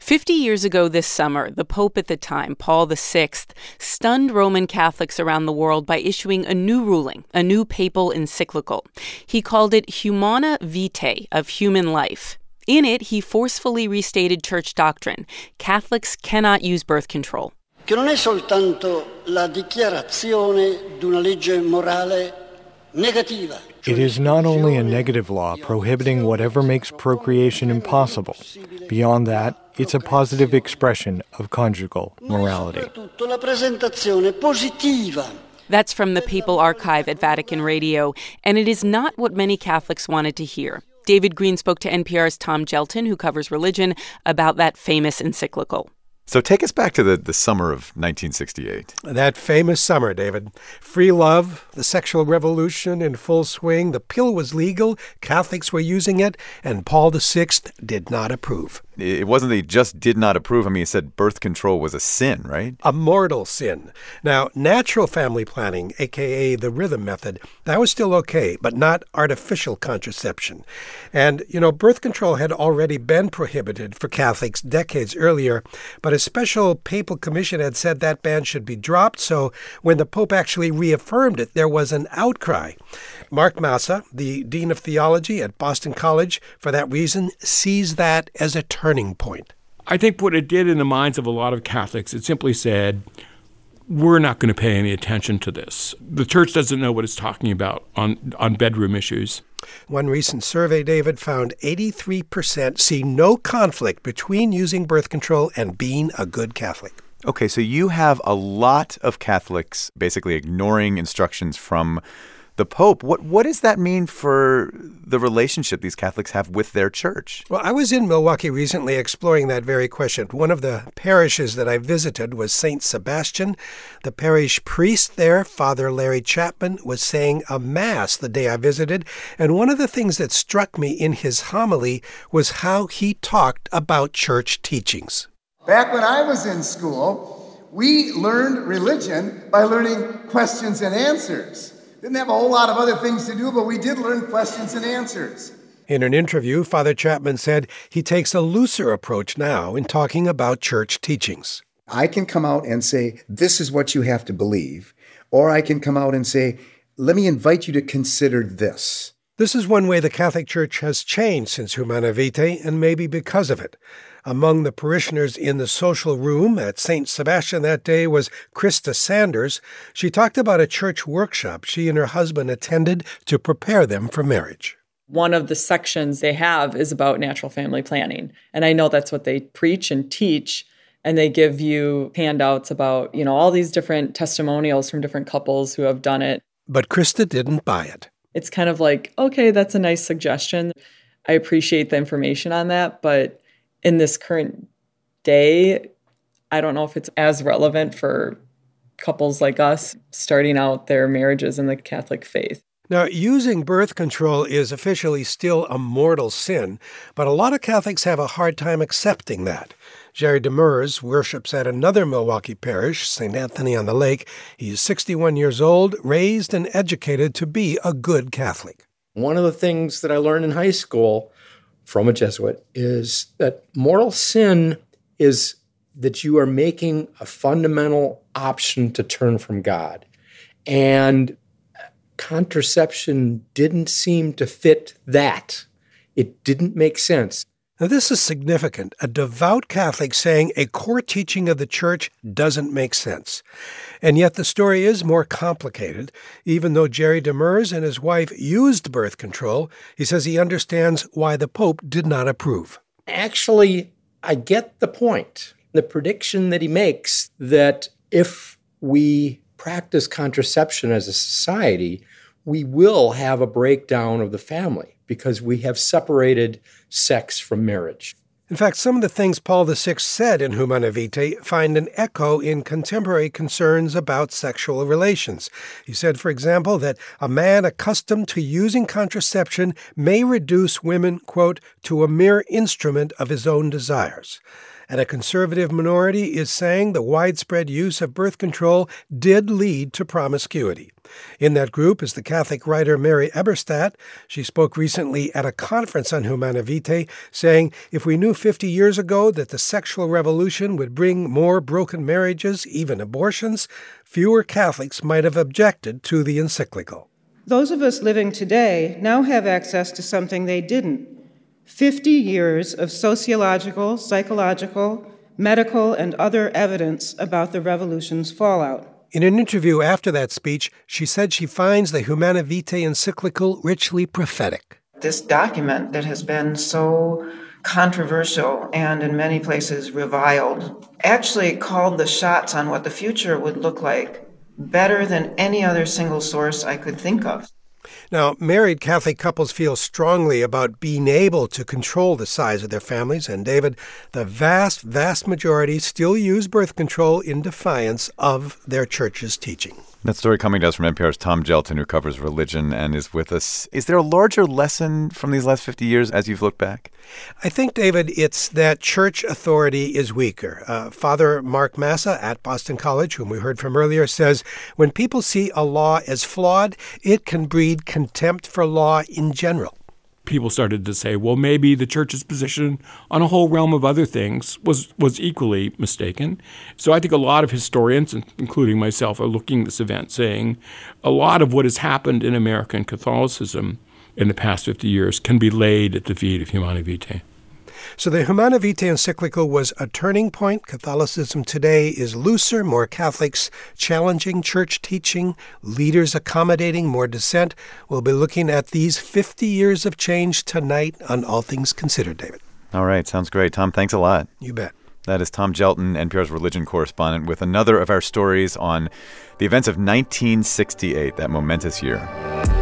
50 years ago this summer, the Pope at the time, Paul VI, stunned Roman Catholics around the world by issuing a new ruling, a new papal encyclical. He called it Humanae Vitae, of human life. In it, he forcefully restated church doctrine. Catholics cannot use birth control. Che non è soltanto la dichiarazione di una legge morale negativa. It is not only a negative law prohibiting whatever makes procreation impossible. Beyond that, it's a positive expression of conjugal morality. That's from the Papal Archive at Vatican Radio, and it is not what many Catholics wanted to hear. David Green spoke to NPR's Tom Gelton, who covers religion, about that famous encyclical. So take us back to the summer of 1968. That famous summer, David. Free love, the sexual revolution in full swing. The pill was legal, Catholics were using it, and Paul VI did not approve. It wasn't that he just did not approve. I mean, he said birth control was a sin, right? A mortal sin. Now, natural family planning, a.k.a. the rhythm method, that was still okay, but not artificial contraception. And, birth control had already been prohibited for Catholics decades earlier, but a special papal commission had said that ban should be dropped, so when the Pope actually reaffirmed it, there was an outcry. Mark Massa, the Dean of Theology at Boston College, for that reason, sees that as a turning point. I think what it did in the minds of a lot of Catholics, it simply said, we're not going to pay any attention to this. The church doesn't know what it's talking about on bedroom issues. One recent survey, David, found 83% see no conflict between using birth control and being a good Catholic. Okay, so you have a lot of Catholics basically ignoring instructions from the Pope. What does that mean for the relationship these Catholics have with their church? Well, I was in Milwaukee recently exploring that very question. One of the parishes that I visited was St. Sebastian. The parish priest there, Father Larry Chapman, was saying a mass the day I visited. And one of the things that struck me in his homily was how he talked about church teachings. Back when I was in school, we learned religion by learning questions and answers. Didn't have a whole lot of other things to do, but we did learn questions and answers. In an interview, Father Chapman said he takes a looser approach now in talking about church teachings. I can come out and say, this is what you have to believe. Or I can come out and say, let me invite you to consider this. This is one way the Catholic Church has changed since Humanae Vitae, and maybe because of it. Among the parishioners in the social room at St. Sebastian that day was Krista Sanders. She talked about a church workshop she and her husband attended to prepare them for marriage. One of the sections they have is about natural family planning. And I know that's what they preach and teach. And they give you handouts about, all these different testimonials from different couples who have done it. But Krista didn't buy it. It's kind of like, okay, that's a nice suggestion. I appreciate the information on that, but in this current day, I don't know if it's as relevant for couples like us starting out their marriages in the Catholic faith. Now, using birth control is officially still a mortal sin, but a lot of Catholics have a hard time accepting that. Jerry Demers worships at another Milwaukee parish, St. Anthony on the Lake. He's 61 years old, raised and educated to be a good Catholic. One of the things that I learned in high school from a Jesuit is that mortal sin is that you are making a fundamental option to turn from God. And contraception didn't seem to fit that. It didn't make sense. Now, this is significant. A devout Catholic saying a core teaching of the Church doesn't make sense. And yet the story is more complicated. Even though Jerry Demers and his wife used birth control, he says he understands why the Pope did not approve. Actually, I get the point. The prediction that he makes that if we practice contraception as a society, we will have a breakdown of the family because we have separated sex from marriage. In fact, some of the things Paul VI said in Humanae Vitae find an echo in contemporary concerns about sexual relations. He said, for example, that a man accustomed to using contraception may reduce women, quote, to a mere instrument of his own desires. and a conservative minority is saying the widespread use of birth control did lead to promiscuity. In that group is the Catholic writer Mary Eberstadt. She spoke recently at a conference on Humanae Vitae, saying if we knew 50 years ago that the sexual revolution would bring more broken marriages, even abortions, fewer Catholics might have objected to the encyclical. Those of us living today now have access to something they didn't. 50 years of sociological, psychological, medical, and other evidence about the revolution's fallout. In an interview after that speech, she said she finds the Humanae Vitae encyclical richly prophetic. This document that has been so controversial and in many places reviled actually called the shots on what the future would look like better than any other single source I could think of. Now, married Catholic couples feel strongly about being able to control the size of their families, and David, the vast majority still use birth control in defiance of their church's teaching. That story coming to us from NPR's Tom Gjelten, who covers religion and is with us. Is there a larger lesson from these last 50 years as you've looked back? I think, David, it's that church authority is weaker. Father Mark Massa at Boston College, whom we heard from earlier, says when people see a law as flawed, it can breed contempt for law in general. People started to say, well, maybe the church's position on a whole realm of other things was equally mistaken. So I think a lot of historians, including myself, are looking at this event saying a lot of what has happened in American Catholicism in the past 50 years can be laid at the feet of Humanae Vitae. So the Humanae Vitae encyclical was a turning point. Catholicism today is looser, more Catholics challenging church teaching, leaders accommodating more dissent. We'll be looking at these 50 years of change tonight on All Things Considered, David. All right. Sounds great. Tom, thanks a lot. You bet. That is Tom Gjelten, NPR's religion correspondent, with another of our stories on the events of 1968, that momentous year.